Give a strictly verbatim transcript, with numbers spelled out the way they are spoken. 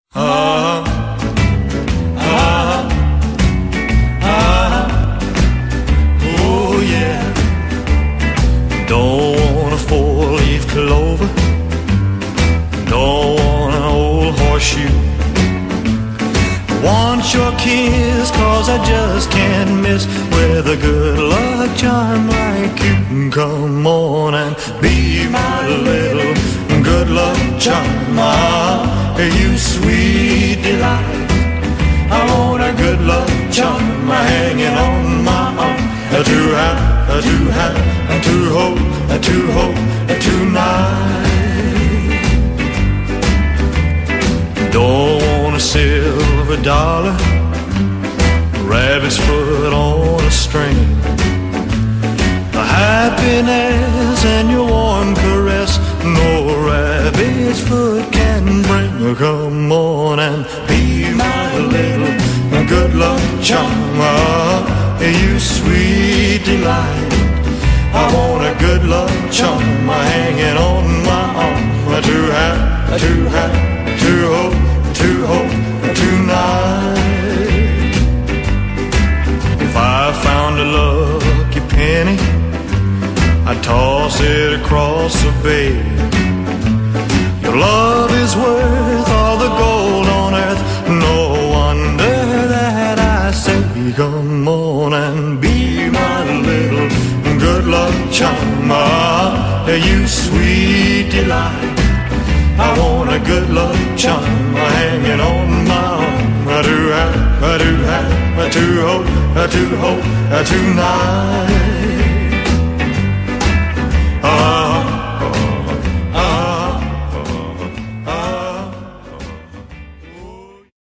Ah, ah, ah, oh yeah. Don't want a four-leaf clover, don't want an old horseshoe. Want your kiss, cause I just can't miss with a good luck charm like you. Come on and be my little good luck charm. Ah, you sweet delight. I want a good luck charm hanging on my arm. To have, to have, to hold, to hold tonight. Don't want a silver dollar, rabbit's foot on a string. The happiness and your warm caress no rabbit's foot can bring. Come on and be my little good luck charm. Ah, you sweet delight. I want a good luck charm hanging on my arm. To have, to have, to hold, to hold tonight. If I found a lucky penny, I'd toss it across the bay. Your love is worth all the gold on earth. No wonder that I say, come on and be my little good luck charm. Ah, you sweet delight. I want a good luck charm hanging on my arm. To have, to have, to hold, to hold tonight.